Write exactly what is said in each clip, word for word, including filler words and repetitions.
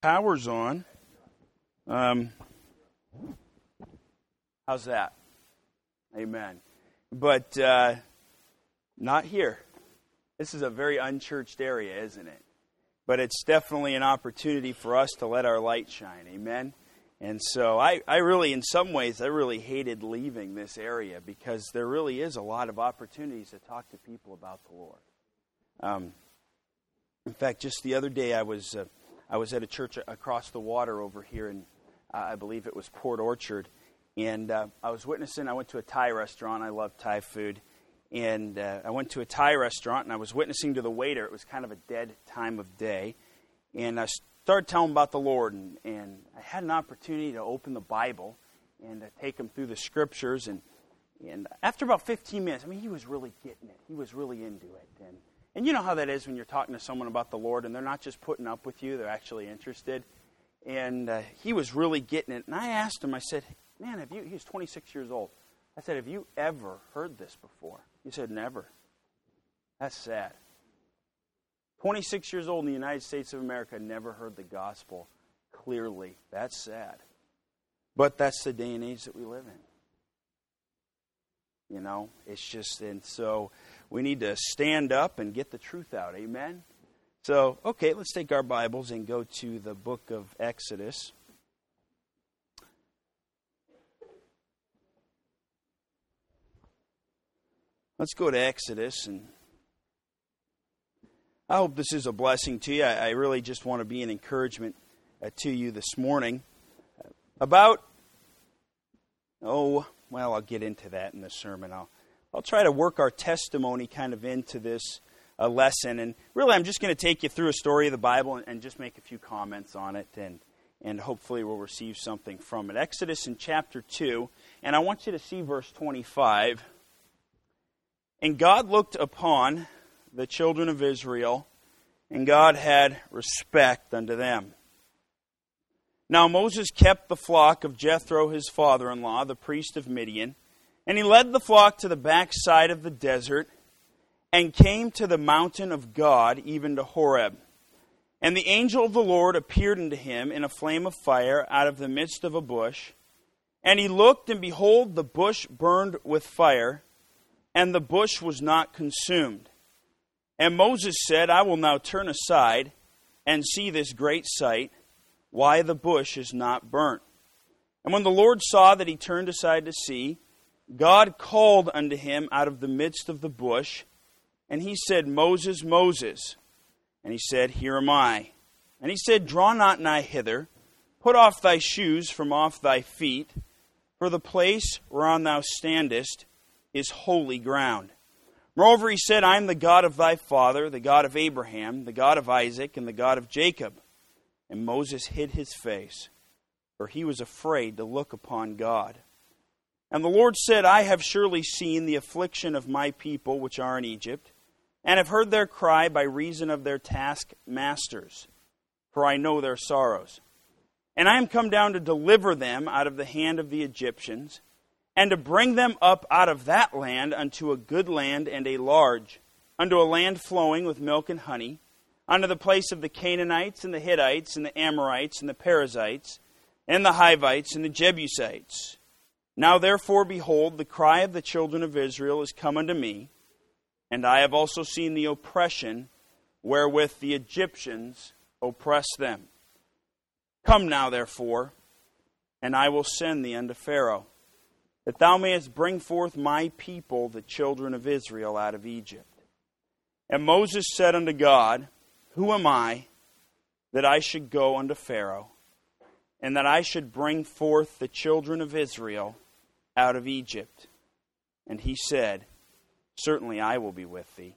Power's on. Um, how's that? Amen. But uh, not here. This is a very unchurched area, isn't it? But it's definitely an opportunity for us to let our light shine. Amen. And so I, I really, in some ways, I really hated leaving this area because there really is a lot of opportunities to talk to people about the Lord. Um, in fact, just the other day I was uh, I was at a church across the water over here in, uh, I believe it was Port Orchard, and uh, I was witnessing. I went to a Thai restaurant. I love Thai food. And uh, I went to a Thai restaurant, and I was witnessing to the waiter. It was kind of a dead time of day. And I started telling him about the Lord, and, and I had an opportunity to open the Bible and to take him through the Scriptures. And, and after about fifteen minutes, I mean, he was really getting it. He was really into it. And, and you know how that is when you're talking to someone about the Lord, and they're not just putting up with you. They're actually interested. And uh, he was really getting it. And I asked him, I said, man, have you, he was twenty-six years old. I said, have you ever heard this before? He said, never. That's sad. twenty-six years old in the United States of America, never heard the gospel clearly. That's sad. But that's the day and age that we live in. You know, it's just, and so we need to stand up and get the truth out. Amen? So, okay, let's take our Bibles and go to the book of Exodus. Let's go to Exodus, and I hope this is a blessing to you. I, I really just want to be an encouragement uh, to you this morning. About, oh, well, I'll get into that in the sermon. I'll, I'll try to work our testimony kind of into this uh, lesson, and really I'm just going to take you through a story of the Bible and, and just make a few comments on it, and, and hopefully we'll receive something from it. Exodus in chapter two, and I want you to see verse twenty-five. And God looked upon the children of Israel, and God had respect unto them. Now Moses kept the flock of Jethro his father-in-law, the priest of Midian, and he led the flock to the backside of the desert, and came to the mountain of God, even to Horeb. And the angel of the Lord appeared unto him in a flame of fire out of the midst of a bush. And he looked, and behold, the bush burned with fire, and the bush was not consumed. And Moses said, I will now turn aside and see this great sight, why the bush is not burnt. And when the Lord saw that he turned aside to see, God called unto him out of the midst of the bush, and he said, Moses, Moses. And he said, Here am I. And he said, Draw not nigh hither, put off thy shoes from off thy feet, for the place whereon thou standest is holy ground. Moreover, he said, I am the God of thy father, the God of Abraham, the God of Isaac, and the God of Jacob. And Moses hid his face, for he was afraid to look upon God. And the Lord said, I have surely seen the affliction of my people which are in Egypt, and have heard their cry by reason of their taskmasters, for I know their sorrows. And I am come down to deliver them out of the hand of the Egyptians, and to bring them up out of that land unto a good land and a large, unto a land flowing with milk and honey, unto the place of the Canaanites and the Hittites and the Amorites and the Perizzites and the Hivites and the Jebusites. Now therefore, behold, the cry of the children of Israel is come unto me, and I have also seen the oppression wherewith the Egyptians oppress them. Come now therefore, and I will send thee unto Pharaoh, that thou mayest bring forth my people, the children of Israel, out of Egypt. And Moses said unto God, Who am I, that I should go unto Pharaoh, and that I should bring forth the children of Israel out of Egypt? And he said, Certainly I will be with thee.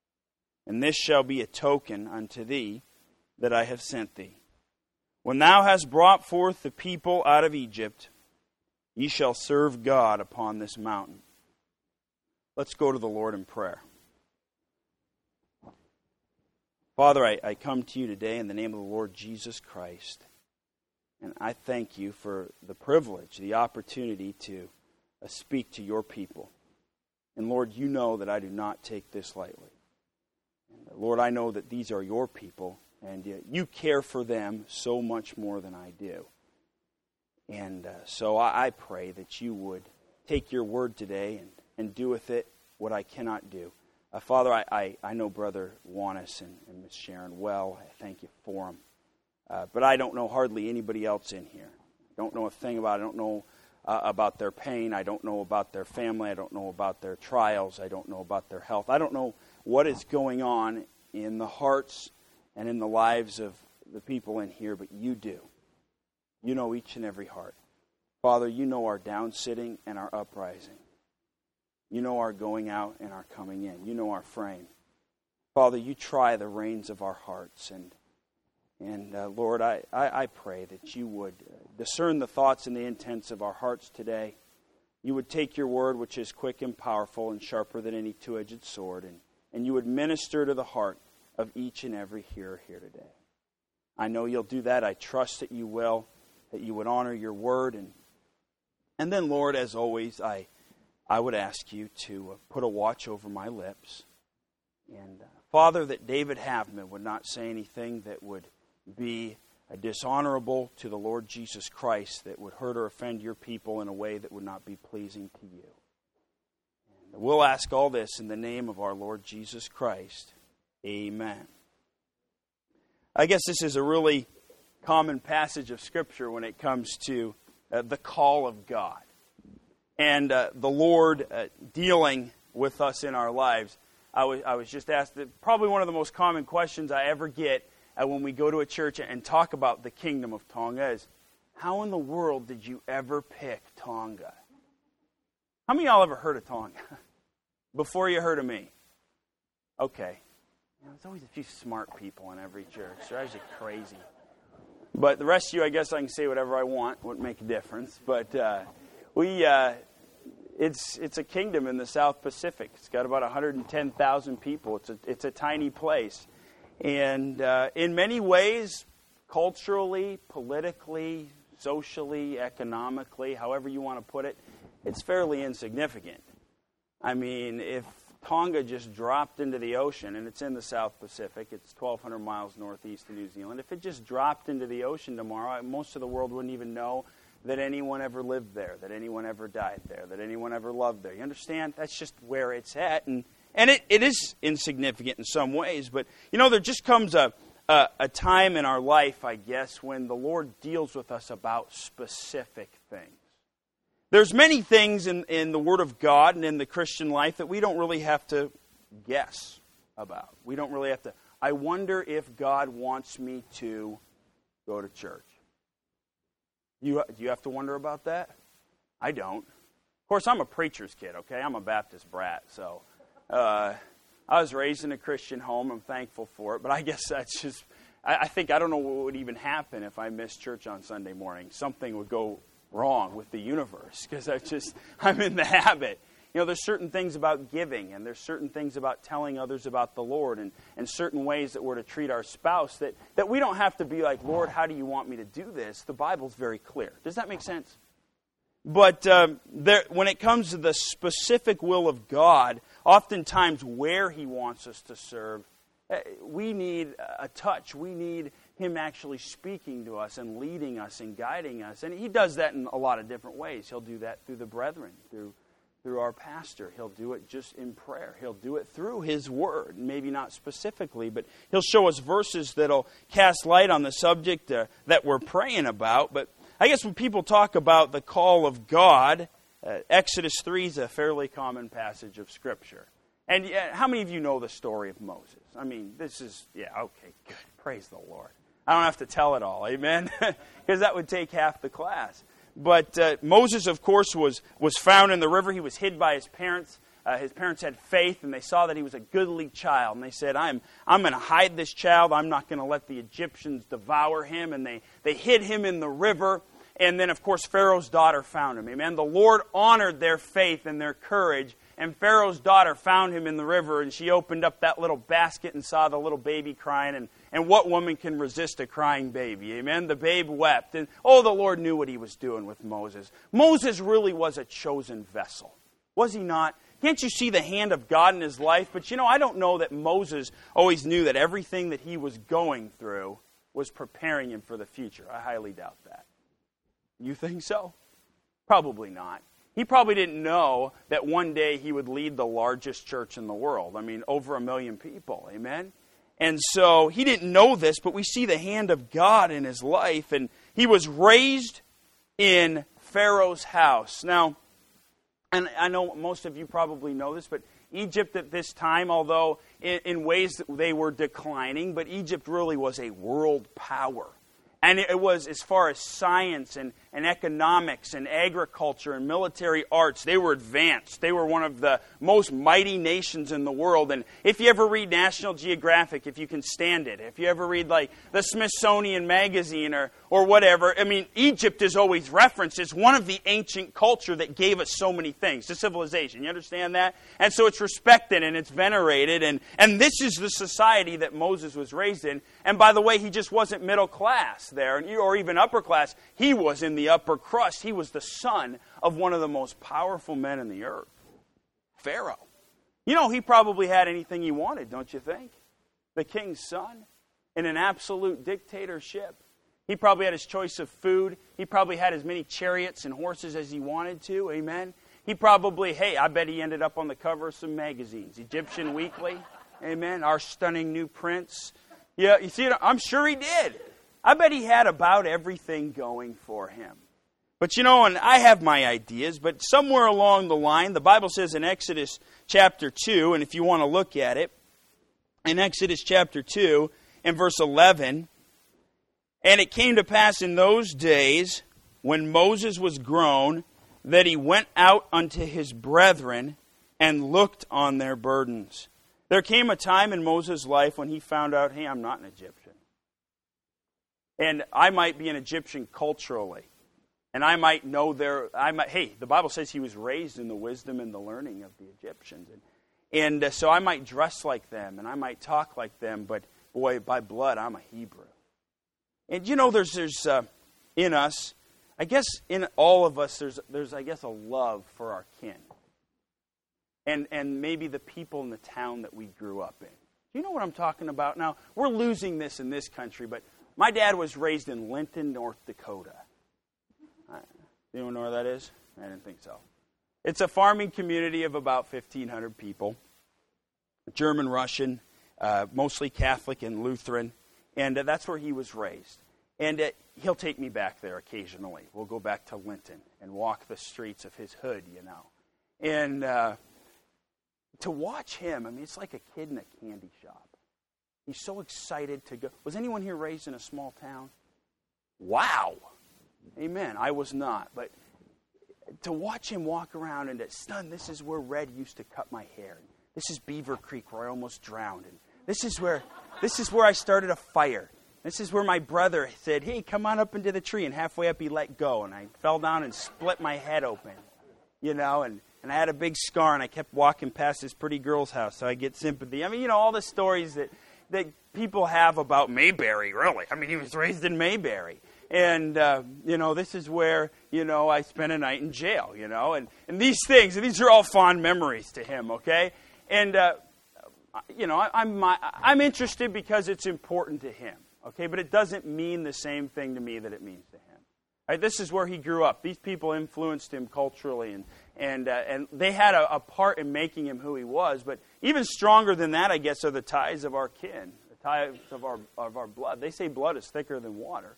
And this shall be a token unto thee that I have sent thee. When thou hast brought forth the people out of Egypt, ye shall serve God upon this mountain. Let's go to the Lord in prayer. Father, I, I come to you today in the name of the Lord Jesus Christ. And I thank you for the privilege, the opportunity to uh, speak to your people. And Lord, you know that I do not take this lightly. And Lord, I know that these are your people, And uh, you care for them so much more than I do. And uh, so I, I pray that you would take your word today and, and do with it what I cannot do. Uh, Father, I, I, I know Brother Juanis and, and Miss Sharon well. I thank you for them. Uh, but I don't know hardly anybody else in here. I don't know a thing about it. I don't know uh, about their pain. I don't know about their family. I don't know about their trials. I don't know about their health. I don't know what is going on in the hearts and in the lives of the people in here, but you do. You know each and every heart. Father, you know our downsitting and our uprising. You know our going out and our coming in. You know our frame. Father, you try the reins of our hearts. And, and uh, Lord, I, I, I pray that you would discern the thoughts and the intents of our hearts today. You would take your word, which is quick and powerful and sharper than any two-edged sword, and, and you would minister to the heart of each and every hearer here today. I know you'll do that. I trust that you will, that you would honor your word. And, and then, Lord, as always, I... I would ask you to put a watch over my lips. And, uh, Father, that David Havman would not say anything that would be uh, dishonorable to the Lord Jesus Christ, that would hurt or offend your people in a way that would not be pleasing to you. And we'll ask all this in the name of our Lord Jesus Christ. Amen. I guess this is a really common passage of Scripture when it comes to uh, the call of God. And uh, the Lord uh, dealing with us in our lives. I was, I was just asked, that probably one of the most common questions I ever get uh, when we go to a church and talk about the kingdom of Tonga is, how in the world did you ever pick Tonga? How many of y'all ever heard of Tonga? Before you heard of me? Okay. You know, there's always a few smart people in every church. They're actually crazy. But the rest of you, I guess I can say whatever I want. Wouldn't make a difference. But... Uh, We, uh, it's it's a kingdom in the South Pacific. It's got about one hundred ten thousand people. It's a it's a tiny place, and uh, in many ways, culturally, politically, socially, economically, however you want to put it, it's fairly insignificant. I mean, if Tonga just dropped into the ocean, and it's in the South Pacific, it's twelve hundred miles northeast of New Zealand. If it just dropped into the ocean tomorrow, most of the world wouldn't even know that anyone ever lived there, that anyone ever died there, that anyone ever loved there. You understand? That's just where it's at. And and it, it is insignificant in some ways. But, you know, there just comes a, a, a time in our life, I guess, when the Lord deals with us about specific things. There's many things in, in the Word of God and in the Christian life that we don't really have to guess about. We don't really have to, I wonder if God wants me to go to church. You, do you have to wonder about that? I don't. Of course, I'm a preacher's kid, okay? I'm a Baptist brat, so uh, I was raised in a Christian home. I'm thankful for it, but I guess that's just, I, I think, I don't know what would even happen if I missed church on Sunday morning. Something would go wrong with the universe, because I just, I'm in the habit. You know, there's certain things about giving, and there's certain things about telling others about the Lord, and, and certain ways that we're to treat our spouse that, that we don't have to be like, Lord, how do you want me to do this? The Bible's very clear. Does that make sense? But um, there, when it comes to the specific will of God, oftentimes where He wants us to serve, we need a touch. We need Him actually speaking to us and leading us and guiding us. And He does that in a lot of different ways. He'll do that through the brethren, through through our pastor. He'll do it just in prayer. He'll do it through His Word. Maybe not specifically, but He'll show us verses that'll cast light on the subject uh, that we're praying about. But I guess when people talk about the call of God, uh, Exodus three is a fairly common passage of Scripture. And uh, how many of you know the story of Moses? I mean, this is, yeah, okay, good. Praise the Lord. I don't have to tell it all, amen? Because that would take half the class. But uh, Moses, of course, was, was found in the river. He was hid by his parents. Uh, his parents had faith, and they saw that he was a goodly child. And they said, I'm, I'm going to hide this child. I'm not going to let the Egyptians devour him. And they, they hid him in the river. And then, of course, Pharaoh's daughter found him. Amen. The Lord honored their faith and their courage. And Pharaoh's daughter found him in the river, and she opened up that little basket and saw the little baby crying. And, and what woman can resist a crying baby? Amen? The babe wept. And, oh, the Lord knew what He was doing with Moses. Moses really was a chosen vessel. Was he not? Can't you see the hand of God in his life? But you know, I don't know that Moses always knew that everything that he was going through was preparing him for the future. I highly doubt that. You think so? Probably not. He probably didn't know that one day he would lead the largest church in the world. I mean, over a million people. Amen? And so he didn't know this, but we see the hand of God in his life. And he was raised in Pharaoh's house. Now, and I know most of you probably know this, but Egypt at this time, although in, in ways that they were declining, but Egypt really was a world power. And it was, as far as science and, and economics and agriculture and military arts, they were advanced. They were one of the most mighty nations in the world. And if you ever read National Geographic, if you can stand it, if you ever read like the Smithsonian Magazine or, or whatever, I mean, Egypt is always referenced as one of the ancient culture that gave us so many things, the civilization. You understand that? And so it's respected and it's venerated. And, and this is the society that Moses was raised in. And by the way, he just wasn't middle class there, or even upper class. He was in the upper crust. He was the son of one of the most powerful men in the earth, Pharaoh. You know, he probably had anything he wanted, don't you think? The king's son in an absolute dictatorship. He probably had his choice of food. He probably had as many chariots and horses as he wanted to. Amen. He probably, hey, I bet he ended up on the cover of some magazines. Egyptian Weekly. Amen. Our Stunning New Prince. Yeah, you see, I'm sure he did. I bet he had about everything going for him. But you know, and I have my ideas, but somewhere along the line, the Bible says in Exodus chapter two, and if you want to look at it, in Exodus chapter two, and verse eleven, and it came to pass in those days, when Moses was grown, that he went out unto his brethren and looked on their burdens. There came a time in Moses' life when he found out, hey, I'm not an Egyptian. And I might be an Egyptian culturally. And I might know their, I might, hey, the Bible says he was raised in the wisdom and the learning of the Egyptians. And, and uh, so I might dress like them and I might talk like them, but boy, by blood, I'm a Hebrew. And you know, there's, there's uh, in us, I guess in all of us, there's, there's I guess, a love for our kin. And, and maybe the people in the town that we grew up in. Do you know what I'm talking about? Now, we're losing this in this country, but my dad was raised in Linton, North Dakota. Anyone know where that is? I didn't think so. It's a farming community of about fifteen hundred people. German, Russian, uh, mostly Catholic and Lutheran. And uh, that's where he was raised. And uh, he'll take me back there occasionally. We'll go back to Linton and walk the streets of his hood, you know. And uh, to watch him, I mean, it's like a kid in a candy shop. He's so excited to go. Was anyone here raised in a small town? Wow. Amen. I was not. But to watch him walk around and that, son, this is where Red used to cut my hair. This is Beaver Creek where I almost drowned. And this is where this is where I started a fire. This is where my brother said, hey, come on up into the tree. And halfway up he let go. And I fell down and split my head open. You know, and, and I had a big scar and I kept walking past this pretty girl's house so I get sympathy. I mean, you know, all the stories that that people have about Mayberry, really. I mean, he was raised in Mayberry. And, uh, you know, this is where, you know, I spent a night in jail, you know. And, and these things, these are all fond memories to him, okay? And, uh, you know, I, I'm, my, I'm interested because it's important to him, okay? But it doesn't mean the same thing to me that it means to him. Right? This is where he grew up. These people influenced him culturally, and and uh, and they had a, a part in making him who he was. But even stronger than that, I guess, are the ties of our kin, the ties of our of our blood. They say blood is thicker than water.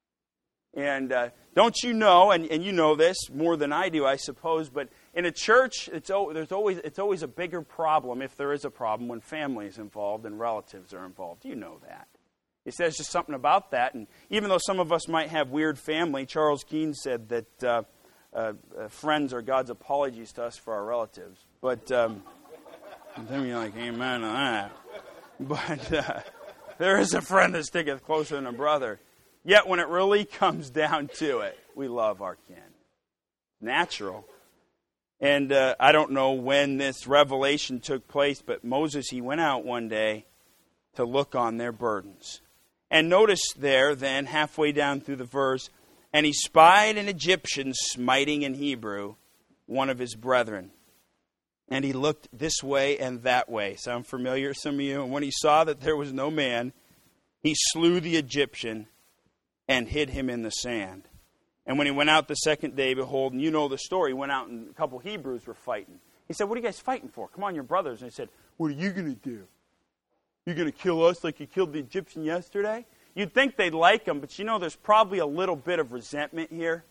And uh, don't you know, and, and you know this more than I do, I suppose, but in a church, it's there's always it's always a bigger problem, if there is a problem, when family is involved and relatives are involved. You know that. It says just something about that. And even though some of us might have weird family, Charles Keene said that uh, uh, uh, friends are God's apologies to us for our relatives. But um, then you're like, amen to that. But uh, there is a friend that sticketh closer than a brother. Yet when it really comes down to it, we love our kin. Natural. And uh, I don't know when this revelation took place, but Moses, he went out one day to look on their burdens. And notice there, then, halfway down through the verse, and he spied an Egyptian smiting in Hebrew, one of his brethren. And he looked this way and that way. Sound familiar, some of you? And when he saw that there was no man, he slew the Egyptian and hid him in the sand. And when he went out the second day, behold, and you know the story, he went out and a couple Hebrews were fighting. He said, what are you guys fighting for? Come on, you're brothers. And he said, what are you going to do? You're going to kill us like you killed the Egyptian yesterday? You'd think they'd like him, but you know there's probably a little bit of resentment here.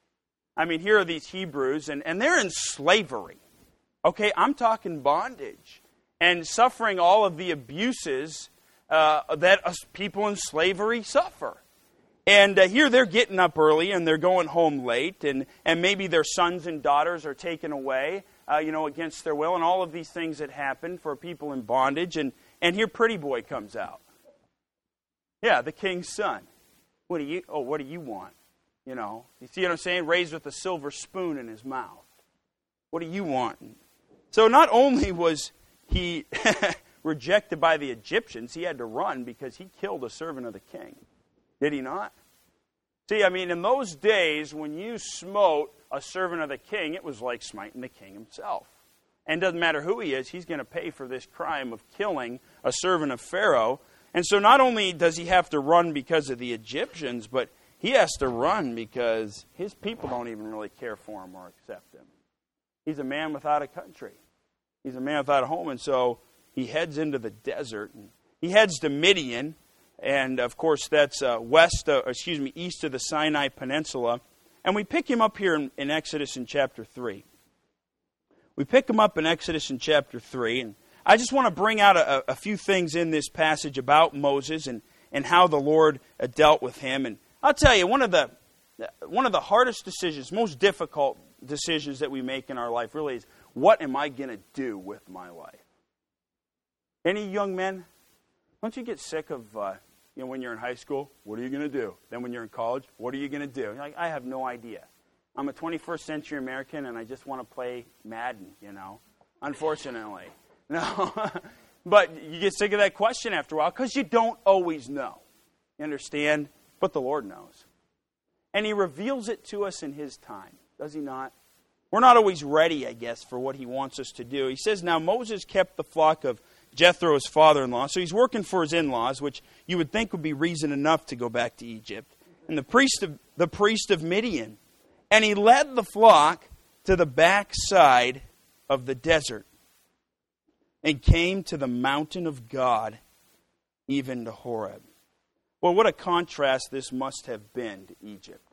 I mean, here are these Hebrews, and, and they're in slavery. Okay, I'm talking bondage and suffering all of the abuses uh, that us people in slavery suffer. And uh, here they're getting up early and they're going home late, and, and maybe their sons and daughters are taken away, uh, you know, against their will, and all of these things that happen for people in bondage. And, and here Pretty Boy comes out. Yeah, the king's son. What do you? Oh, what do you want? You know, you see what I'm saying? Raised with a silver spoon in his mouth. What do you want? So not only was he rejected by the Egyptians, he had to run because he killed a servant of the king. Did he not? See, I mean, in those days, when you smote a servant of the king, it was like smiting the king himself. And it doesn't matter who he is, he's going to pay for this crime of killing a servant of Pharaoh. And so not only does he have to run because of the Egyptians, but he has to run because his people don't even really care for him or accept him. He's a man without a country. He's a man without a home. And so he heads into the desert. And he heads to Midian. And, of course, that's uh, west, uh, excuse me, east of the Sinai Peninsula. And we pick him up here in, in Exodus in chapter three. We pick him up in Exodus in chapter three. And I just want to bring out a, a few things in this passage about Moses and, and how the Lord uh, dealt with him. And I'll tell you, one of the one of the hardest decisions, most difficult decisions that we make in our life really is, what am I going to do with my life? Any young men, don't you get sick of, uh, you know, when you're in high school, what are you going to do? Then when you're in college, what are you going to do? You're like, I have no idea. I'm a twenty-first century American and I just want to play Madden, you know, unfortunately. No, but you get sick of that question after a while because you don't always know. You understand? But the Lord knows. And He reveals it to us in His time, does He not? We're not always ready, I guess, for what He wants us to do. He says, now Moses kept the flock of Jethro, his father-in-law. So he's working for his in-laws, which you would think would be reason enough to go back to Egypt. And the priest of, the priest of Midian. And he led the flock to the backside of the desert and came to the mountain of God, even to Horeb. Well, what a contrast this must have been to Egypt.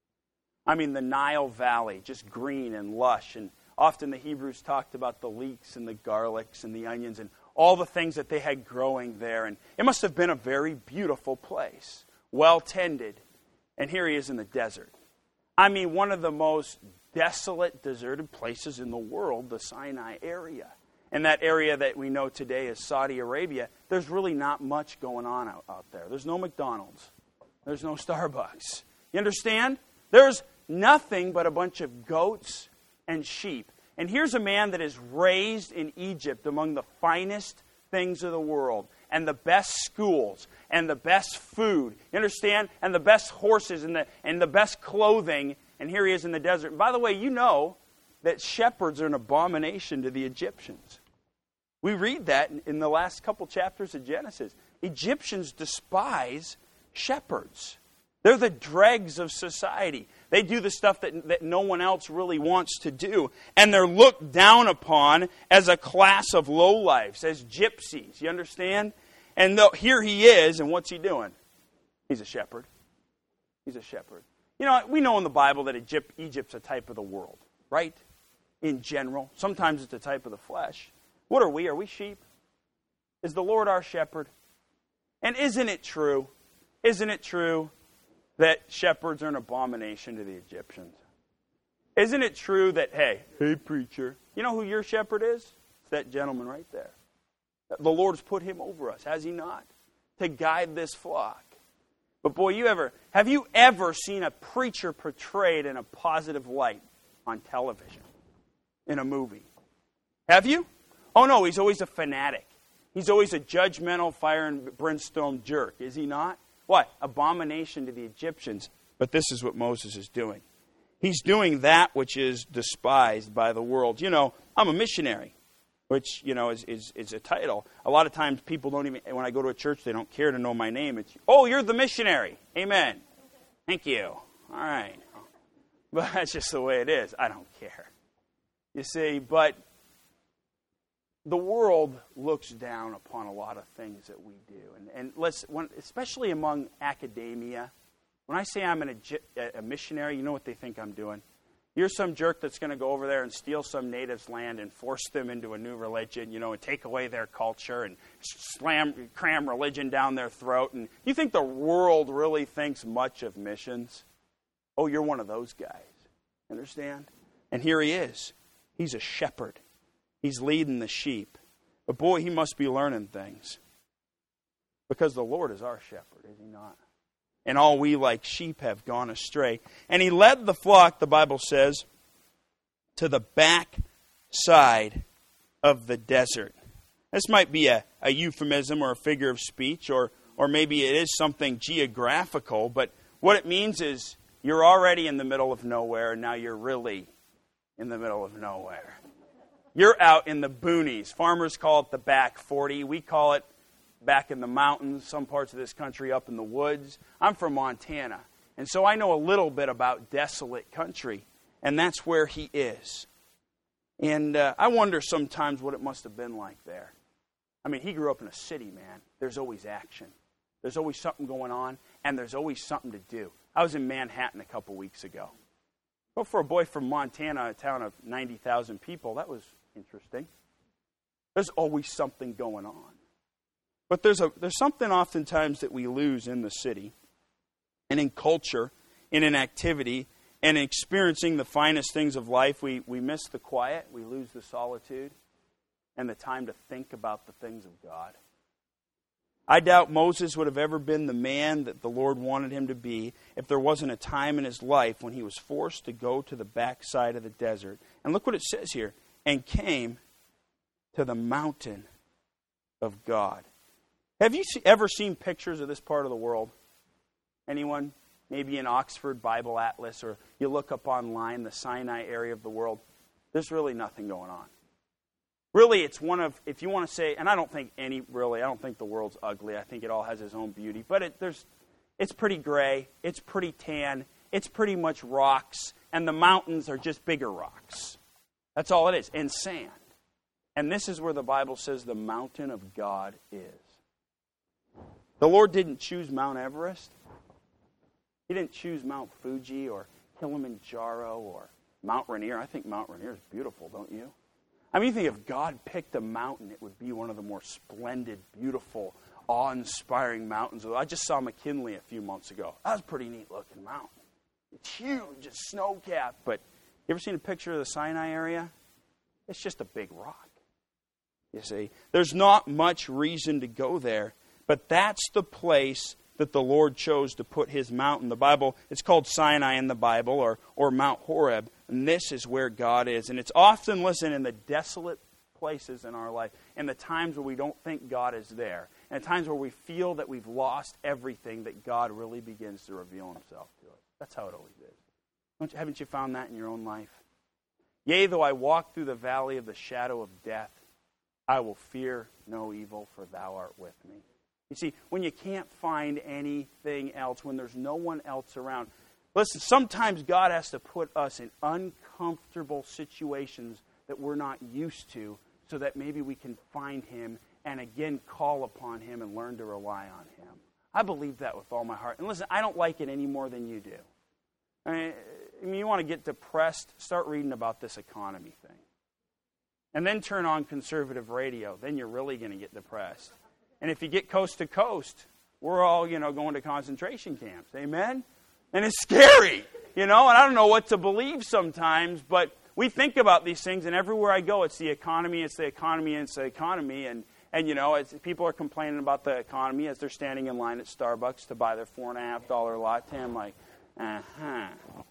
I mean, the Nile Valley, just green and lush. And often the Hebrews talked about the leeks and the garlics and the onions and all the things that they had growing there. And it must have been a very beautiful place, well tended. And here he is in the desert. I mean, one of the most desolate, deserted places in the world, the Sinai area. And that area that we know today as Saudi Arabia, there's really not much going on out, out there. There's no McDonald's. There's no Starbucks. You understand? There's nothing but a bunch of goats and sheep. And here's a man that is raised in Egypt among the finest things of the world, and the best schools, and the best food. You understand? And the best horses, and the, and the best clothing. And here he is in the desert. And by the way, you know that shepherds are an abomination to the Egyptians. We read that in, in the last couple chapters of Genesis. Egyptians despise shepherds. They're the dregs of society. They do the stuff that, that no one else really wants to do. And they're looked down upon as a class of lowlifes, as gypsies. You understand? And the, here he is, and what's he doing? He's a shepherd. He's a shepherd. You know, we know in the Bible that Egypt, Egypt's a type of the world, right? In general. Sometimes it's a type of the flesh. What are we? Are we sheep? Is the Lord our shepherd? And isn't it true? Isn't it true that shepherds are an abomination to the Egyptians? Isn't it true that, hey, hey preacher, you know who your shepherd is? It's that gentleman right there. The Lord has put him over us, has He not? To guide this flock. But boy, you ever have you ever seen a preacher portrayed in a positive light on television? In a movie? Have you? Oh no, he's always a fanatic. He's always a judgmental, fire and brimstone jerk, is he not? What? Abomination to the Egyptians. But this is what Moses is doing. He's doing that which is despised by the world. You know, I'm a missionary. which, you know, is, is, is a title. A lot of times people don't even, when I go to a church, they don't care to know my name. It's, oh, you're the missionary. Amen. Thank you. All right. But that's just the way it is. I don't care. You see, but the world looks down upon a lot of things that we do. And, and let's, when, especially among academia, when I say I'm an, a, a missionary, you know what they think I'm doing? You're some jerk that's going to go over there and steal some native's land and force them into a new religion, you know, and take away their culture and slam, cram religion down their throat. And you think the world really thinks much of missions? Oh, you're one of those guys. Understand? And here he is. He's a shepherd. He's leading the sheep. But boy, he must be learning things. Because the Lord is our shepherd, is he not? And all we like sheep have gone astray. And he led the flock, the Bible says, to the back side of the desert. This might be a, a euphemism or a figure of speech, or, or maybe it is something geographical, but what it means is you're already in the middle of nowhere, and now you're really in the middle of nowhere. You're out in the boonies. Farmers call it the back forty. We call it back in the mountains, some parts of this country up in the woods. I'm from Montana, and so I know a little bit about desolate country, and that's where he is. And uh, I wonder sometimes what it must have been like there. I mean, he grew up in a city, man. There's always action. There's always something going on, and there's always something to do. I was in Manhattan a couple weeks ago. Well, for a boy from Montana, a town of ninety thousand people, that was interesting. There's always something going on. But there's a there's something oftentimes that we lose in the city and in culture, in an activity, and in experiencing the finest things of life. We, we miss the quiet, we lose the solitude, and the time to think about the things of God. I doubt Moses would have ever been the man that the Lord wanted him to be if there wasn't a time in his life when he was forced to go to the backside of the desert. And look what it says here. And came to the mountain of God. Have you ever seen pictures of this part of the world? Anyone? Maybe in Oxford Bible Atlas, or you look up online, the Sinai area of the world. There's really nothing going on. Really, it's one of, if you want to say, and I don't think any, really, I don't think the world's ugly. I think it all has its own beauty. But it, there's, it's pretty gray. It's pretty tan. It's pretty much rocks. And the mountains are just bigger rocks. That's all it is. And sand. And this is where the Bible says the mountain of God is. The Lord didn't choose Mount Everest. He didn't choose Mount Fuji or Kilimanjaro or Mount Rainier. I think Mount Rainier is beautiful, don't you? I mean, you think if God picked a mountain, it would be one of the more splendid, beautiful, awe-inspiring mountains. I just saw McKinley a few months ago. That was a pretty neat-looking mountain. It's huge. It's snow-capped. But you ever seen a picture of the Sinai area? It's just a big rock. You see, there's not much reason to go there. But that's the place that the Lord chose to put his mountain. The Bible, it's called Sinai in the Bible, or, or Mount Horeb. And this is where God is. And it's often, listen, in the desolate places in our life, in the times where we don't think God is there, and the times where we feel that we've lost everything, that God really begins to reveal himself to us. That's how it always is. Don't you, haven't you found that in your own life? Yea, though I walk through the valley of the shadow of death, I will fear no evil, for thou art with me. You see, when you can't find anything else, when there's no one else around, listen, sometimes God has to put us in uncomfortable situations that we're not used to so that maybe we can find him and again call upon him and learn to rely on him. I believe that with all my heart. And listen, I don't like it any more than you do. I mean, I mean, you want to get depressed, start reading about this economy thing. And then turn on conservative radio. Then you're really going to get depressed. And if you get coast to coast, we're all, you know, going to concentration camps. Amen? And it's scary, you know, and I don't know what to believe sometimes, but we think about these things, and everywhere I go, it's the economy, it's the economy, it's the economy. And, and you know, as people are complaining about the economy as they're standing in line at Starbucks to buy their four and a half dollar latte, I'm like, uh-huh,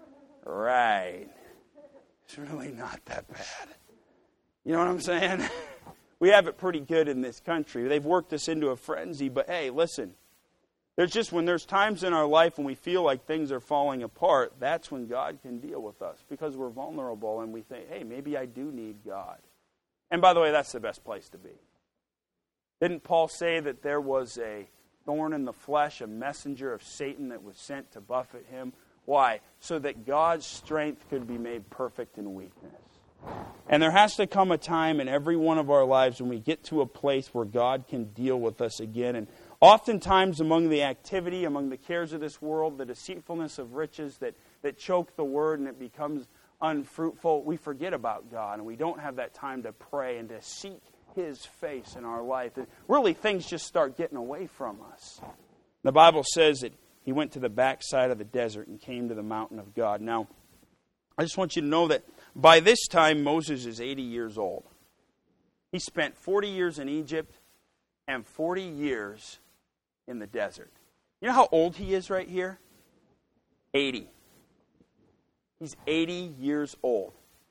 right. It's really not that bad. You know what I'm saying? We have it pretty good in this country. They've worked us into a frenzy, but hey, listen. There's just when there's times in our life when we feel like things are falling apart, that's when God can deal with us because we're vulnerable and we think, hey, maybe I do need God. And by the way, that's the best place to be. Didn't Paul say that there was a thorn in the flesh, a messenger of Satan that was sent to buffet him? Why? So that God's strength could be made perfect in weakness. And there has to come a time in every one of our lives when we get to a place where God can deal with us again. And oftentimes among the activity, among the cares of this world, the deceitfulness of riches that, that choke the word and it becomes unfruitful, we forget about God and we don't have that time to pray and to seek His face in our life. And really things just start getting away from us. The Bible says that he went to the backside of the desert and came to the mountain of God. Now, I just want you to know that by this time Moses is eighty years old. He spent forty years in Egypt and forty years in the desert. You know how old he is right here? eighty. He's eighty years old.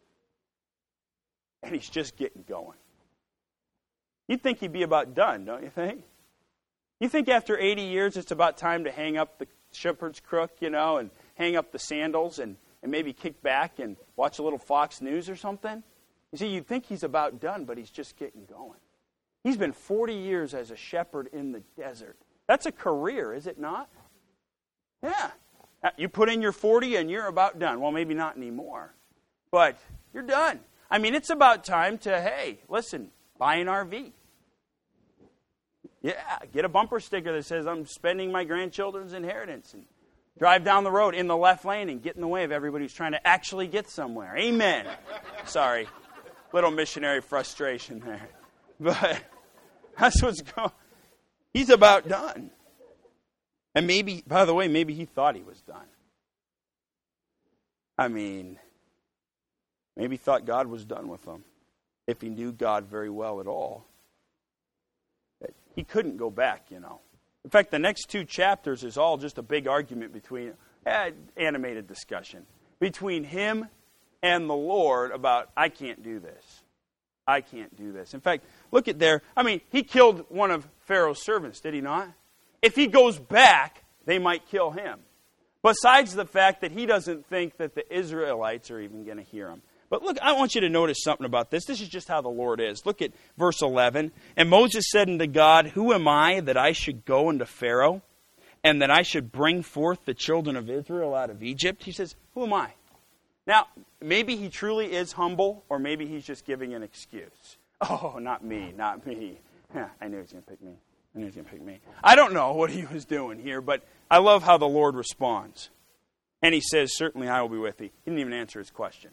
And he's just getting going. You'd think he'd be about done, don't you think? You think after eighty years it's about time to hang up the shepherd's crook, you know, and hang up the sandals and, and maybe kick back and watch a little Fox News or something? You see, you'd think he's about done, but he's just getting going. He's been forty years as a shepherd in the desert. That's a career, is it not? Yeah. You put in your forty and you're about done. Well, maybe not anymore. But you're done. I mean, it's about time to, hey, listen, buy an R V. Yeah, get a bumper sticker that says, I'm spending my grandchildren's inheritance. And drive down the road in the left lane and get in the way of everybody who's trying to actually get somewhere. Amen. Sorry. Little missionary frustration there. But that's what's going on. He's about done. And maybe, by the way, maybe he thought he was done. I mean, maybe he thought God was done with him. If he knew God very well at all. He couldn't go back, you know. In fact, the next two chapters is all just a big argument between, eh, animated discussion, between him and the Lord about, I can't do this. I can't do this. In fact, look at there. I mean, he killed one of Pharaoh's servants, did he not? If he goes back, they might kill him. Besides the fact that he doesn't think that the Israelites are even going to hear him. But look, I want you to notice something about this. This is just how the Lord is. Look at verse eleven. And Moses said unto God, Who am I that I should go unto Pharaoh, and that I should bring forth the children of Israel out of Egypt? He says, Who am I? Now, maybe he truly is humble, or maybe he's just giving an excuse. Oh, not me, not me. I knew he was going to pick me. I knew he was going to pick me. I don't know what he was doing here, but I love how the Lord responds. And he says, Certainly I will be with thee. He didn't even answer his question.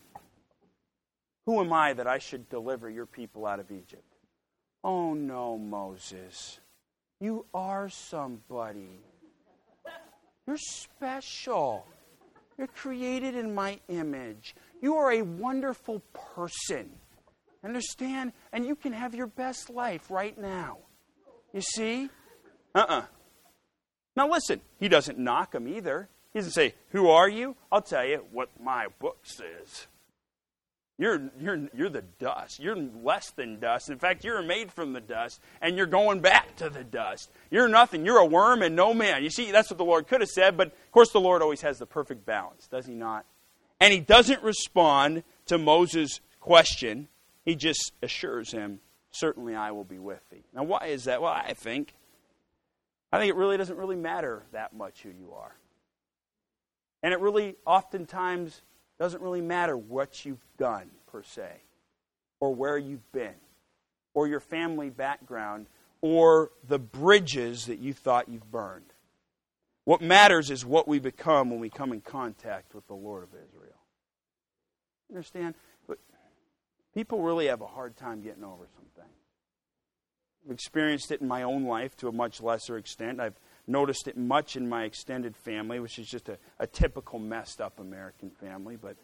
Who am I that I should deliver your people out of Egypt? Oh no, Moses. You are somebody. You're special. You're created in my image. You are a wonderful person. Understand? And you can have your best life right now. You see? Uh-uh. Now listen, he doesn't knock him either. He doesn't say, Who are you? I'll tell you what my book says. You're, you're, you're the dust. You're less than dust. In fact, you're made from the dust, and you're going back to the dust. You're nothing. You're a worm and no man. You see, that's what the Lord could have said, but of course the Lord always has the perfect balance, does he not? And he doesn't respond to Moses' question. He just assures him, Certainly I will be with thee. Now, why is that? Well, I think, I think it really doesn't really matter that much who you are. And it really oftentimes doesn't really matter what you've done, per se, or where you've been, or your family background, or the bridges that you thought you've burned. What matters is what we become when we come in contact with the Lord of Israel. Understand? But people really have a hard time getting over something. I've experienced it in my own life to a much lesser extent. I've noticed it much in my extended family, which is just a, a typical messed up American family. But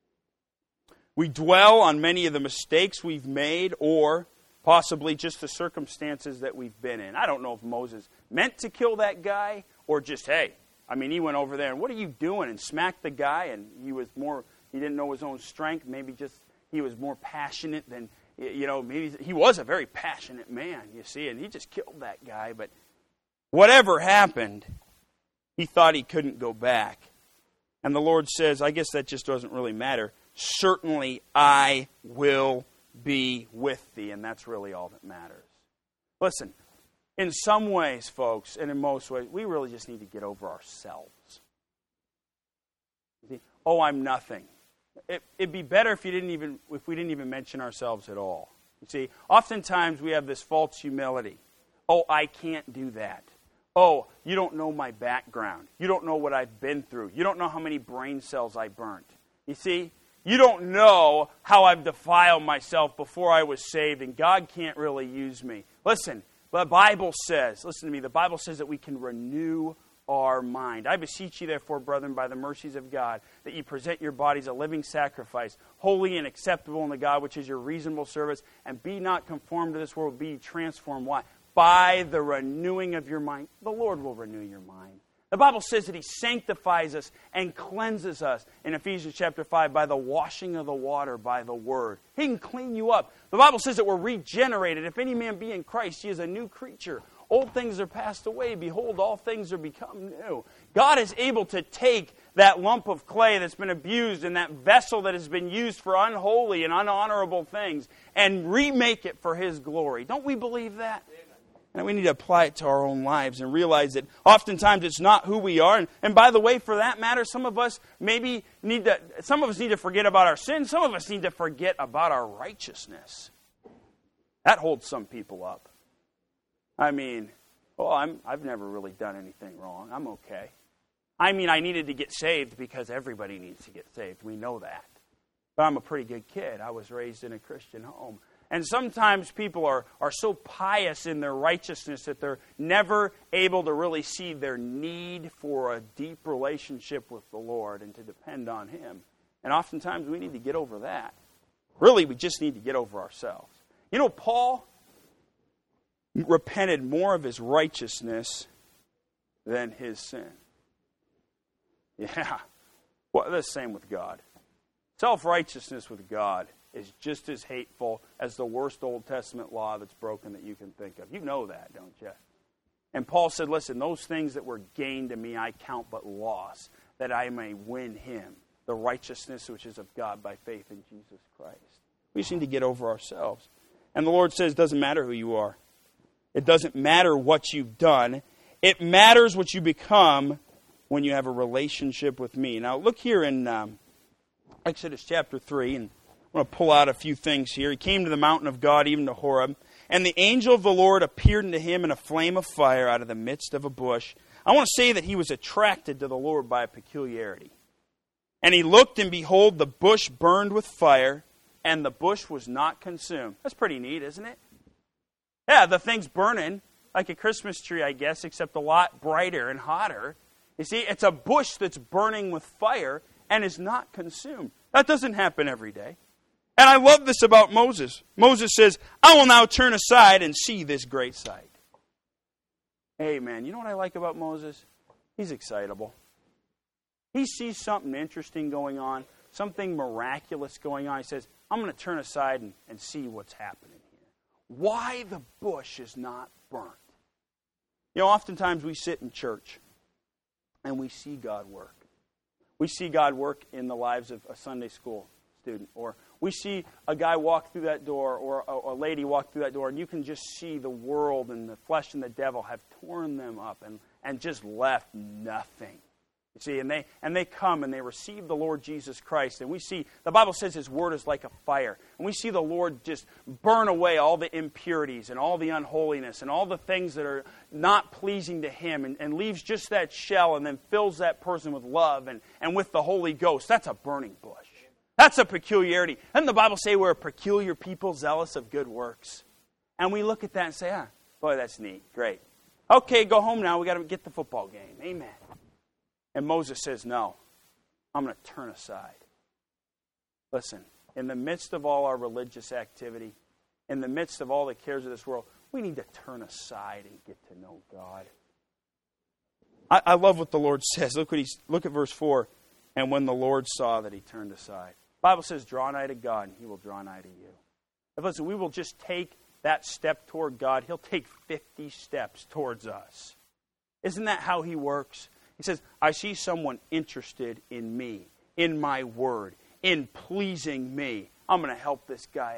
we dwell on many of the mistakes we've made, or possibly just the circumstances that we've been in. I don't know if Moses meant to kill that guy, or just, hey, I mean, he went over there and what are you doing? And smacked the guy, and he was more, he didn't know his own strength. Maybe just he was more passionate than, you know, maybe he was a very passionate man, you see, and he just killed that guy. But whatever happened, he thought he couldn't go back. And the Lord says, I guess that just doesn't really matter. Certainly I will be with thee, and that's really all that matters. Listen, in some ways, folks, and in most ways, we really just need to get over ourselves. See, oh, I'm nothing. It, it'd be better if you didn't even if we didn't even mention ourselves at all. You see, oftentimes we have this false humility. Oh, I can't do that. Oh, you don't know my background. You don't know what I've been through. You don't know how many brain cells I burnt. You see, you don't know how I've defiled myself before I was saved, and God can't really use me. Listen, the Bible says, listen to me, the Bible says that we can renew our mind. I beseech you, therefore, brethren, by the mercies of God, that you present your bodies a living sacrifice, holy and acceptable unto God, which is your reasonable service, and be not conformed to this world, be transformed. Why? By the renewing of your mind. The Lord will renew your mind. The Bible says that He sanctifies us and cleanses us in Ephesians chapter five by the washing of the water by the Word. He can clean you up. The Bible says that we're regenerated. If any man be in Christ, he is a new creature. Old things are passed away. Behold, all things are become new. God is able to take that lump of clay that's been abused and that vessel that has been used for unholy and unhonorable things and remake it for His glory. Don't we believe that? And we need to apply it to our own lives and realize that oftentimes it's not who we are. And, and by the way, for that matter, some of us maybe need to, some of us need to forget about our sin. Some of us need to forget about our righteousness. That holds some people up. I mean, well, I'm, I've never really done anything wrong. I'm okay. I mean, I needed to get saved because everybody needs to get saved. We know that. But I'm a pretty good kid. I was raised in a Christian home. And sometimes people are, are so pious in their righteousness that they're never able to really see their need for a deep relationship with the Lord and to depend on Him. And oftentimes we need to get over that. Really, we just need to get over ourselves. You know, Paul repented more of his righteousness than his sin. Yeah. Well, the same with God. Self-righteousness with God is just as hateful as the worst Old Testament law that's broken that you can think of. You know that, don't you? And Paul said, listen, those things that were gained to me I count but loss, that I may win Him, the righteousness which is of God by faith in Jesus Christ. We just need to get over ourselves. And the Lord says it doesn't matter who you are. It doesn't matter what you've done. It matters what you become when you have a relationship with me. Now look here in um, Exodus chapter three, and I'm going to pull out a few things here. He came to the mountain of God, even to Horeb, and the angel of the Lord appeared unto him in a flame of fire out of the midst of a bush. I want to say that he was attracted to the Lord by a peculiarity. And he looked, and behold, the bush burned with fire, and the bush was not consumed. That's pretty neat, isn't it? Yeah, the thing's burning like a Christmas tree, I guess, except a lot brighter and hotter. You see, it's a bush that's burning with fire and is not consumed. That doesn't happen every day. And I love this about Moses. Moses says, I will now turn aside and see this great sight. Hey, man, you know what I like about Moses? He's excitable. He sees something interesting going on, something miraculous going on. He says, I'm going to turn aside and, and see what's happening here. Why the bush is not burnt. You know, oftentimes we sit in church and we see God work. We see God work in the lives of a Sunday school student, or we see a guy walk through that door, or a, a lady walk through that door, and you can just see the world and the flesh and the devil have torn them up and, and just left nothing. You see, and they and they come and they receive the Lord Jesus Christ, and we see, the Bible says His Word is like a fire, and we see the Lord just burn away all the impurities and all the unholiness and all the things that are not pleasing to Him, and, and leaves just that shell and then fills that person with love and, and with the Holy Ghost. That's a burning bush. That's a peculiarity. Doesn't the Bible say we're a peculiar people, zealous of good works? And we look at that and say, ah, boy, that's neat, great. Okay, go home now, we got to get the football game. Amen. And Moses says, no, I'm going to turn aside. Listen, in the midst of all our religious activity, in the midst of all the cares of this world, we need to turn aside and get to know God. I, I love what the Lord says. Look what he's, look at verse four. And when the Lord saw that he turned aside. The Bible says, draw nigh to God, and He will draw nigh to you. If listen, we will just take that step toward God, He'll take fifty steps towards us. Isn't that how He works? He says, I see someone interested in me, in my word, in pleasing me. I'm going to help this guy out.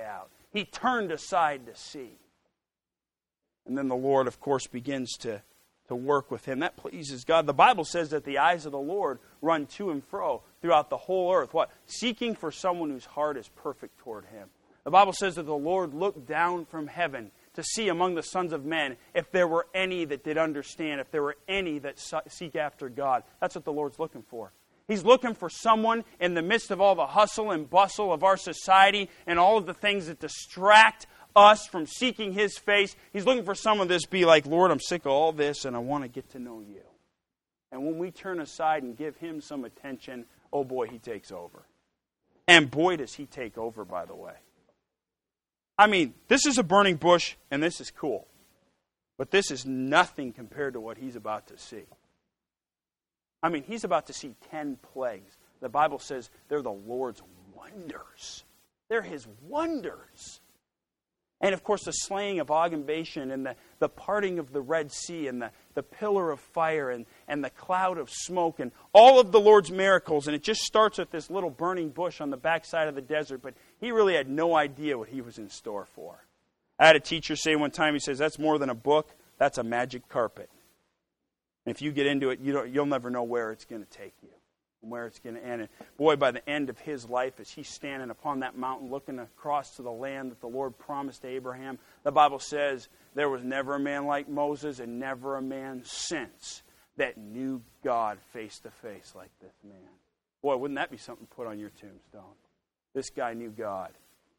He turned aside to see. And then the Lord, of course, begins to, to work with him. That pleases God. The Bible says that the eyes of the Lord run to and fro throughout the whole earth. What? Seeking for someone whose heart is perfect toward him. The Bible says that the Lord looked down from heaven to see among the sons of men if there were any that did understand, if there were any that seek after God. That's what the Lord's looking for. He's looking for someone in the midst of all the hustle and bustle of our society and all of the things that distract us from seeking His face. He's looking for someone that's be like, Lord, I'm sick of all this and I want to get to know You. And when we turn aside and give Him some attention, oh boy, He takes over. And boy, does He take over, by the way. I mean, this is a burning bush and this is cool. But this is nothing compared to what He's about to see. I mean, He's about to see ten plagues. The Bible says they're the Lord's wonders. They're His wonders. And, of course, the slaying of Og and Bashan and the, the parting of the Red Sea and the, the pillar of fire and, and the cloud of smoke and all of the Lord's miracles. And it just starts with this little burning bush on the backside of the desert. But He really had no idea what He was in store for. I had a teacher say one time, he says, that's more than a book, that's a magic carpet. And if you get into it, you don't, you'll never know where it's going to take you and where it's going to end. And boy, by the end of his life, as he's standing upon that mountain looking across to the land that the Lord promised to Abraham, the Bible says there was never a man like Moses and never a man since that knew God face to face like this man. Boy, wouldn't that be something to put on your tombstone? This guy knew God.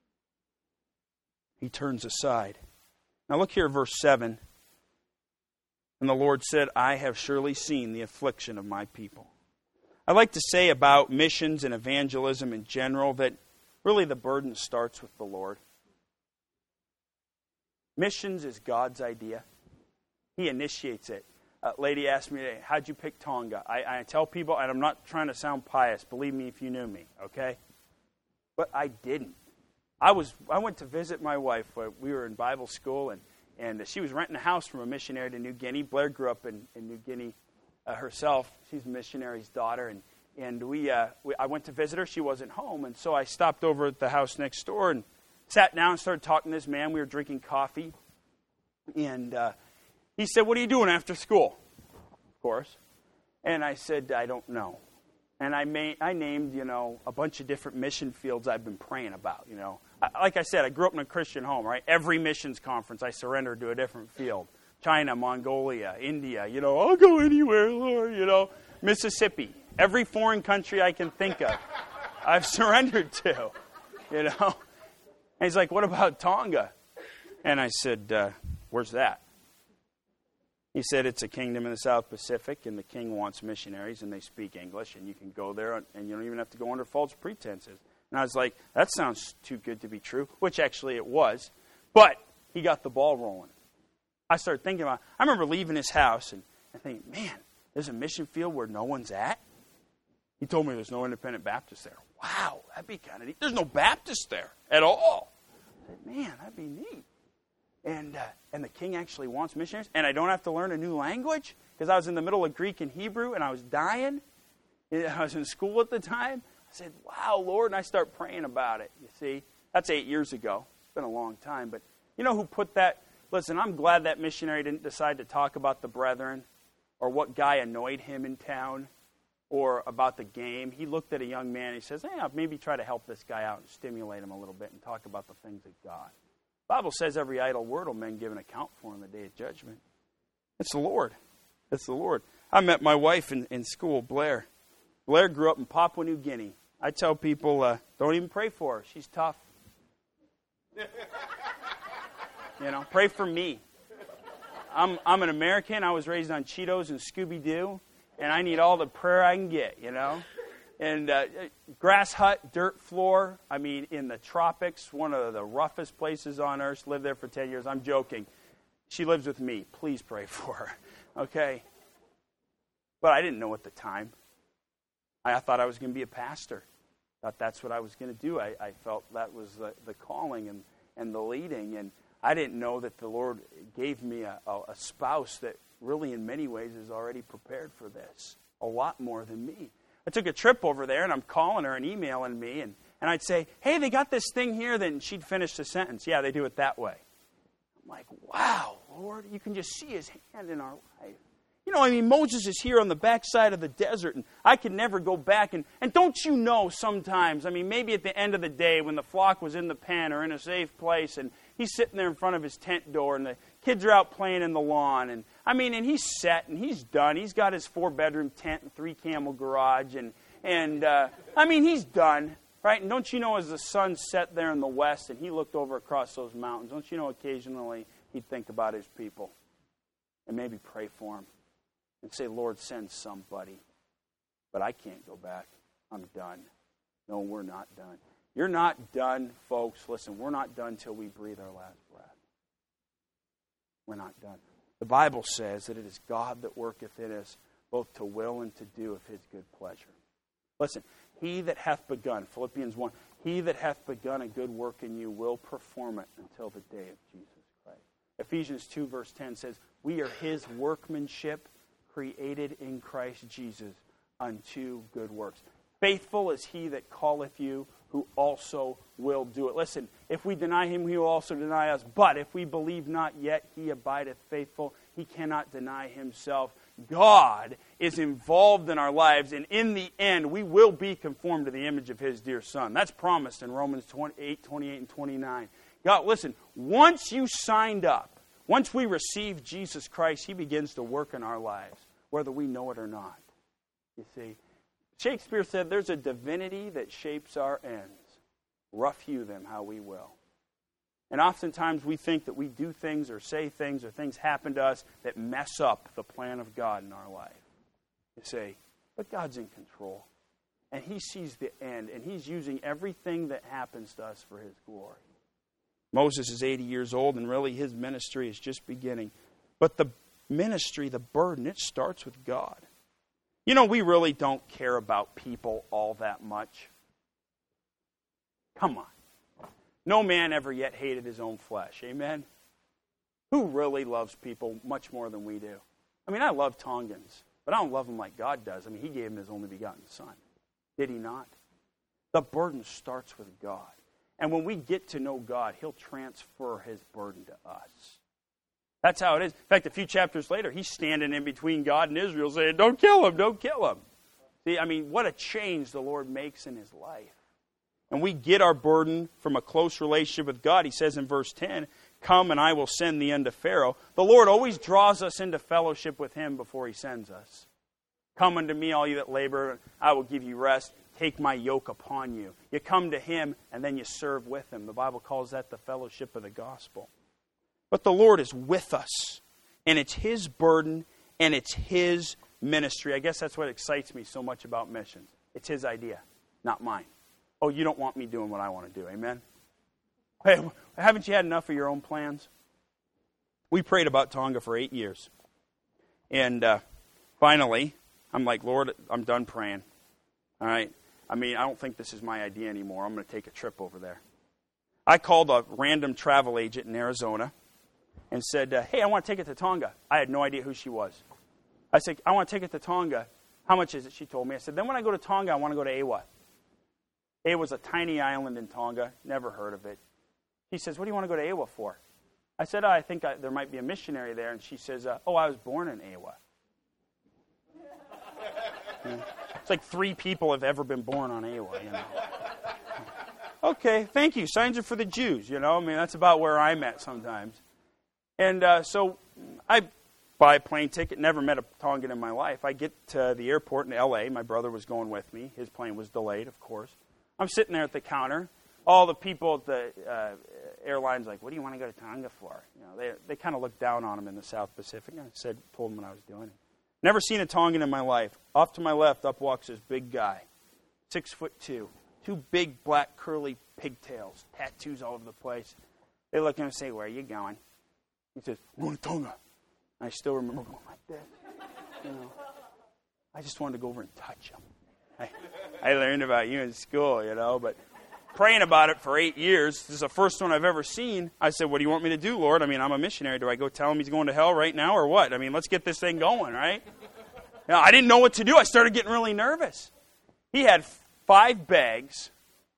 He turns aside. Now look here, verse seven. And the Lord said, I have surely seen the affliction of my people. I'd like to say about missions and evangelism in general that really the burden starts with the Lord. Missions is God's idea. He initiates it. A lady asked me today, how'd you pick Tonga? I, I tell people, and I'm not trying to sound pious, believe me if you knew me, okay? But I didn't. I was. I went to visit my wife. We were in Bible school, and And she was renting a house from a missionary to New Guinea. Blair grew up in, in New Guinea uh, herself. She's a missionary's daughter. And, and we, uh, we, I went to visit her. She wasn't home. And so I stopped over at the house next door and sat down and started talking to this man. We were drinking coffee. And uh, he said, what are you doing after school? Of course. And I said, I don't know. And I, may, I named, you know, a bunch of different mission fields I've been praying about, you know. Like I said, I grew up in a Christian home, right? Every missions conference, I surrendered to a different field. China, Mongolia, India, you know, I'll go anywhere, Lord, you know. Mississippi, every foreign country I can think of, I've surrendered to, you know. And he's like, what about Tonga? And I said, uh, where's that? He said, it's a kingdom in the South Pacific, and the king wants missionaries, and they speak English, and you can go there, and you don't even have to go under false pretenses. And I was like, that sounds too good to be true, which actually it was. But he got the ball rolling. I started thinking about it. I remember leaving his house and, and thinking, man, there's a mission field where no one's at? He told me there's no independent Baptist there. Wow, that'd be kind of neat. There's no Baptist there at all. I said, man, that'd be neat. And uh, and the king actually wants missionaries, and I don't have to learn a new language because I was in the middle of Greek and Hebrew, and I was dying. I was in school at the time. I said, wow, Lord, and I start praying about it, you see. That's eight years ago. It's been a long time. But you know who put that? Listen, I'm glad that missionary didn't decide to talk about the brethren or what guy annoyed him in town or about the game. He looked at a young man and he says, hey, I'll maybe try to help this guy out and stimulate him a little bit and talk about the things of God. The Bible says every idle word will men give an account for in the day of judgment. It's the Lord. It's the Lord. I met my wife in, in school, Blair. Blair grew up in Papua New Guinea. I tell people, uh, don't even pray for her. She's tough. You know, pray for me. I'm I'm an American. I was raised on Cheetos and Scooby-Doo, and I need all the prayer I can get, you know. And uh, grass hut, dirt floor, I mean, in the tropics, one of the roughest places on earth. Lived there for ten years. I'm joking. She lives with me. Please pray for her, okay? But I didn't know at the time. I thought I was going to be a pastor. I thought that's what I was going to do. I, I felt that was the, the calling and, and the leading. And I didn't know that the Lord gave me a, a, a spouse that really in many ways is already prepared for this. A lot more than me. I took a trip over there, and I'm calling her and emailing me, and, And I'd say, hey, they got this thing here. Then she'd finish the sentence. Yeah, they do it that way. I'm like, wow, Lord, you can just see his hand in our life. You know, I mean, Moses is here on the backside of the desert, and I could never go back. And, and don't you know sometimes, I mean, maybe at the end of the day when the flock was in the pen or in a safe place, and he's sitting there in front of his tent door, and the kids are out playing in the lawn. And I mean, and he's set, and he's done. He's got his four-bedroom tent and three-camel garage, and, and uh, I mean, he's done, right? And don't you know as the sun set there in the west, and he looked over across those mountains, don't you know occasionally he'd think about his people and maybe pray for them? And say, Lord, send somebody. But I can't go back. I'm done. No, we're not done. You're not done, folks. Listen, we're not done till we breathe our last breath. We're not done. The Bible says that it is God that worketh in us both to will and to do of his good pleasure. Listen, he that hath begun, Philippians one, he that hath begun a good work in you will perform it until the day of Jesus Christ. Ephesians two verse ten says, we are his workmanship, created in Christ Jesus unto good works. Faithful is he that calleth you, who also will do it. Listen, if we deny him, he will also deny us. But if we believe not yet, he abideth faithful. He cannot deny himself. God is involved in our lives, and in the end, we will be conformed to the image of his dear Son. That's promised in Romans eight, twenty-eight and twenty-nine. God, listen, once you signed up, once we receive Jesus Christ, he begins to work in our lives, whether we know it or not. You see, Shakespeare said there's a divinity that shapes our ends. Rough hew them how we will. And oftentimes we think that we do things or say things or things happen to us that mess up the plan of God in our life. You say, but God's in control. And he sees the end, and he's using everything that happens to us for his glory. Moses is eighty years old, and really his ministry is just beginning. But the ministry, the burden, it starts with God. You know, we really don't care about people all that much. Come on. No man ever yet hated his own flesh. Amen? Who really loves people much more than we do? I mean, I love Tongans, but I don't love them like God does. I mean, he gave him his only begotten Son. Did he not? The burden starts with God. And when we get to know God, he'll transfer his burden to us. That's how it is. In fact, a few chapters later, he's standing in between God and Israel saying, don't kill him, don't kill him. See, I mean, what a change the Lord makes in his life. And we get our burden from a close relationship with God. He says in verse ten, come and I will send thee unto Pharaoh. The Lord always draws us into fellowship with him before he sends us. Come unto me, all you that labor, I will give you rest. Take my yoke upon you. You come to him and then you serve with him. The Bible calls that the fellowship of the gospel. But the Lord is with us, and it's his burden, and it's his ministry. I guess that's what excites me so much about missions. It's his idea, not mine. Oh, you don't want me doing what I want to do, amen? Hey, haven't you had enough of your own plans? We prayed about Tonga for eight years. And uh, finally, I'm like, Lord, I'm done praying. All right? I mean, I don't think this is my idea anymore. I'm going to take a trip over there. I called a random travel agent in Arizona and said, uh, hey, I want to take it to Tonga. I had no idea who she was. I said, I want to take it to Tonga. How much is it? She told me. I said, then when I go to Tonga, I want to go to Ewa. Ewa was a tiny island in Tonga. Never heard of it. She says, what do you want to go to Ewa for? I said, oh, I think I, there might be a missionary there. And she says, uh, oh, I was born in Ewa. Yeah. It's like three people have ever been born on Ewa, you know. Okay, thank you. Signs are for the Jews, you know. I mean, that's about where I'm at sometimes. And uh, so I buy a plane ticket. Never met a Tongan in my life. I get to the airport in L A. My brother was going with me. His plane was delayed, of course. I'm sitting there at the counter. All the people at the uh, airline's like, what do you want to go to Tonga for? You know, they they kind of looked down on him in the South Pacific. I said, told them what I was doing. Never seen a Tongan in my life. Off to my left, up walks this big guy, six foot two, two big black curly pigtails, tattoos all over the place. They look at him and say, where are you going? He says, I'm going to Tonga. And I still remember going like this. You know, I just wanted to go over and touch him. I, I learned about you in school, you know, but praying about it for eight years. This is the first one I've ever seen. I said, what do you want me to do, Lord? I mean, I'm a missionary. Do I go tell him he's going to hell right now or what? I mean, let's get this thing going, right? Now, I didn't know what to do. I started getting really nervous. He had five bags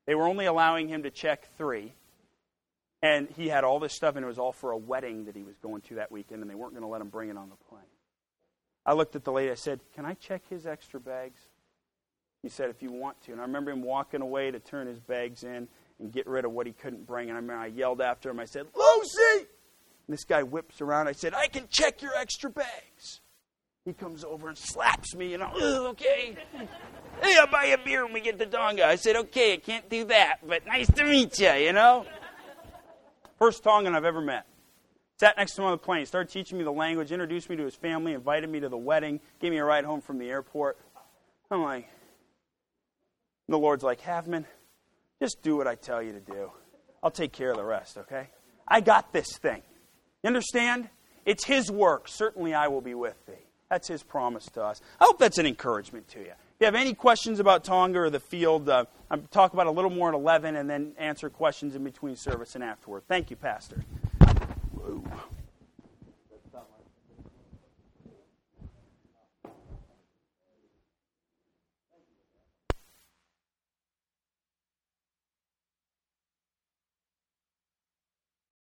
They were only allowing him to check three. And he had all this stuff, and it was all for a wedding that he was going to that weekend, and they weren't going to let him bring it on the plane. I looked at the lady. I said, can I check his extra bags? He said, if you want to. And I remember him walking away to turn his bags in and get rid of what he couldn't bring. And I remember I yelled after him. I said, Lucy! And this guy whips around. I said, I can check your extra bags. He comes over and slaps me, and I'm, okay. Hey, I'll buy you a beer when we get to Tonga. I said, okay, I can't do that, but nice to meet you, you know? First Tongan I've ever met. Sat next to him on the plane, started teaching me the language, introduced me to his family, invited me to the wedding, gave me a ride home from the airport. I'm like, the Lord's like, Havman, just do what I tell you to do. I'll take care of the rest, okay? I got this thing. You understand? It's His work. Certainly I will be with thee. That's His promise to us. I hope that's an encouragement to you. If you have any questions about Tonga or the field, uh, I'll talk about it a little more at eleven and then answer questions in between service and afterward. Thank you, Pastor. Whoa.